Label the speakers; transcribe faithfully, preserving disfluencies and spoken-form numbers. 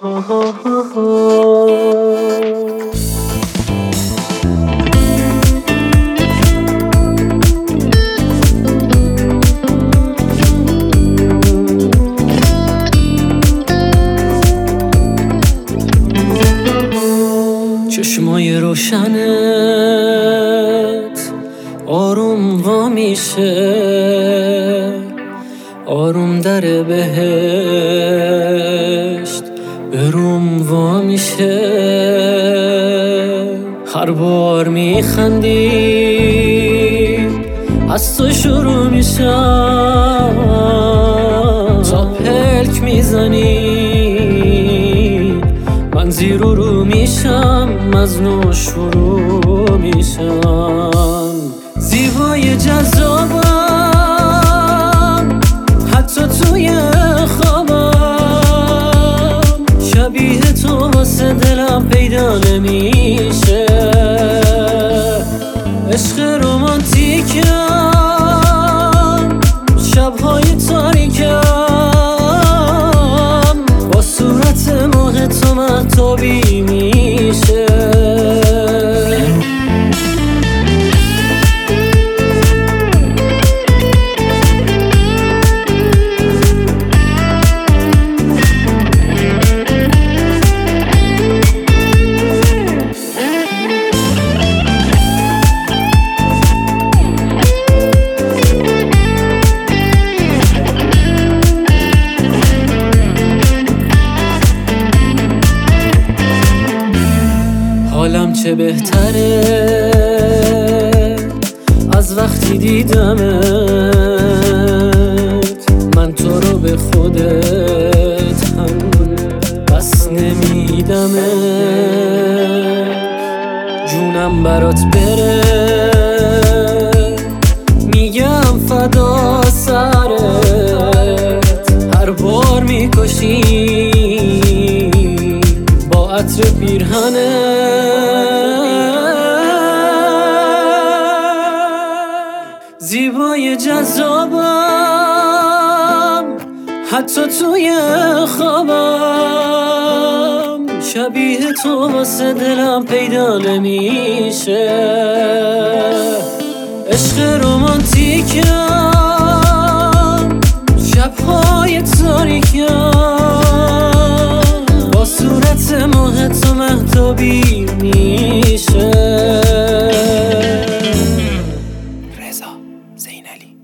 Speaker 1: چشمای روشنت آروم وا میشه، آروم در بهشت بروم وا میشه. هر بار میخندی از تو شروع میشم، تا پلک میزنی من زیر و رو میشم، از نو شروع میشم. زیبای جذابم حتی توی خوابم، شبیه تو واسه دلم پیدا نمیشه. عشق رومانتیکم شبهای تاریکم، با صورت ماه تو مهتابی میشه. حالم چه بهتره از وقتی دیدمت، من تو رو به خودت هم بس نمیدمت. جونم برات بره میگم فدا سرت، هر بار میکشی با عطر پیرهنت. زیبای جذابم حتی توی خوابم، شبیه تو واسه دلم پیدا نمیشه. عشق رومانتیکم شبهای تاریکم، با صورت ماه تو مهتابی میشه.
Speaker 2: رضا زینالی.